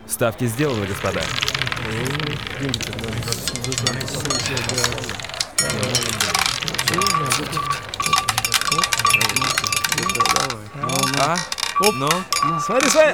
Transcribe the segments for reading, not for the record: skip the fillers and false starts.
Ставки сделаны, господа. А? Ну? Смотри, смотри!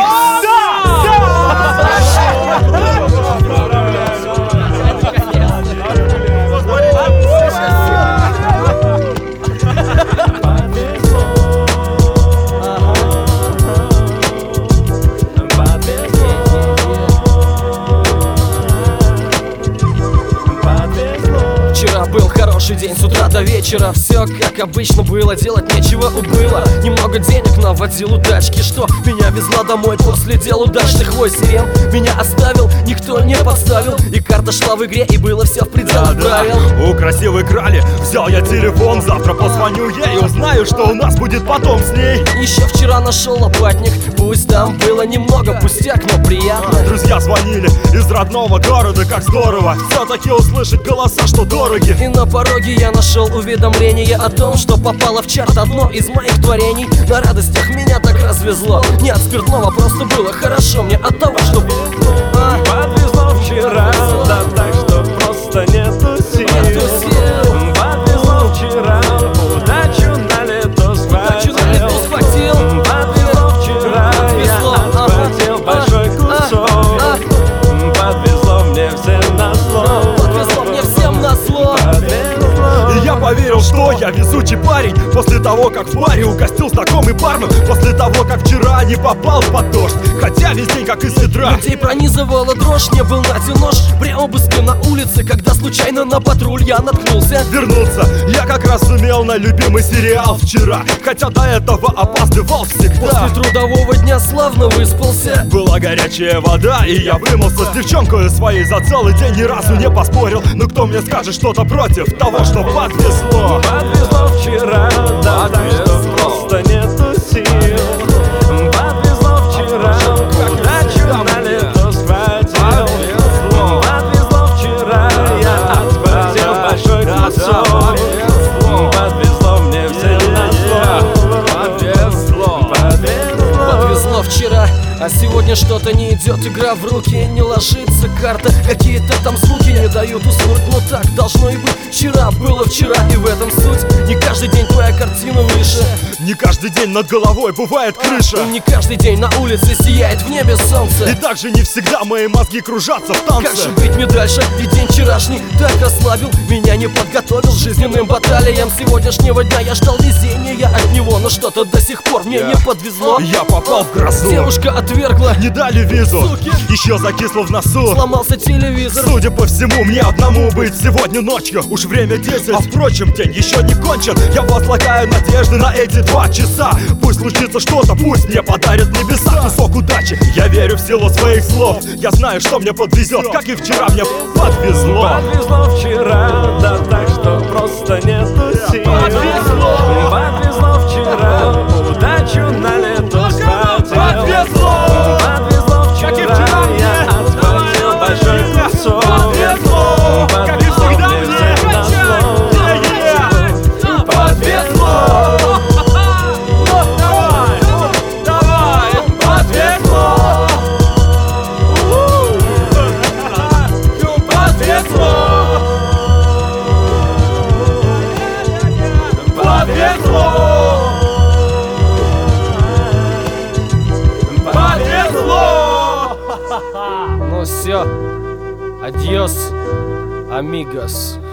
Вчера был хороший день, с утра до вечера все как обычно было, делать нечего убыло. Немного денег наводил удачки, что меня везла домой после дел удачных. Вой сирен меня оставил, никто не подставил, и карта шла в игре, и было все в пределах правил. У красивой крали взял я телефон, завтра позвоню ей, узнаю, что у нас будет потом с ней. Еще вчера нашел лопатник, пусть там было немного пустяк, но приятно. Друзья звонили из родного города, как здорово все-таки услышать голоса, что дороги. И на пороге я нашел уведомление о том, что попало в чарт одно из моих творений. На радостях меня так развезло, не от спиртного, просто было хорошо мне от того, что подвезло вчера, да так, что просто нету сил. Подвезло вчера, удачу на лето схватил. Подвезло вчера, я отхватил большой кусок. Подвезло мне всем назло. Подвезло мне всем назло. И я поверил, что я везучий парень, после того, как в баре угостил знакомый бармен, после того, как вчера не попал под дождь, хотя весь день как из ведра. Людей пронизывала дрожь, не был найден нож при обыске на улице, когда случайно на патруль я наткнулся. Вернуться я как раз сумел на любимый сериал вчера, хотя до этого опаздывал всегда. После трудового дня славно выспался. Была горячая вода, и я вымылся с девчонкой своей за целый день, ни разу не поспорил. Но кто мне скажет что-то против того, что подвезло? Подвезло вчера, да так, что просто нету сил. Подвезло вчера, удачу на лето схватил. Подвезло вчера, я отхватил большой кусок. Подвезло мне всем назло. Подвезло вчера, а сегодня что-то не идет, игра в руки не ложится карта. Какие-то там звуки не дают уснуть, но так должно и быть. Вчера было вчера, и в этом суть. Не каждый день твоя картина выше, Не каждый день над головой бывает крыша, и не каждый день на улице сияет в небе солнце. и также не всегда мои мозги кружатся в танце. Как же быть мне дальше? И день вчерашний так ослабил, меня не подготовил к жизненным баталиям сегодняшнего дня. Я ждал везения от него, но что-то до сих пор мне не подвезло. Я попал в грозу, Девушка отвергла, не дали визу, Суки. еще закисло в носу. сломался телевизор. Судя по всему, мне одному быть сегодня ночью. Уж время 10, а впрочем, день еще не кончен. Я возлагаю надежды на эти 2 часа. Пусть случится что-то, пусть мне подарят небеса кусок удачи. Я верю в силу своих слов, я знаю, что мне подвезет, как и вчера мне подвезло. Подвезло вчера, да так, что просто нету сил. Подвезло вчера, удачу на лето схватил. Подвезло вчера, я отхватил большой кусок. Как и всегда Подвезло мне мне всем назло. Подвезло! Давай, подвезло. Ну все, адьос, амигос.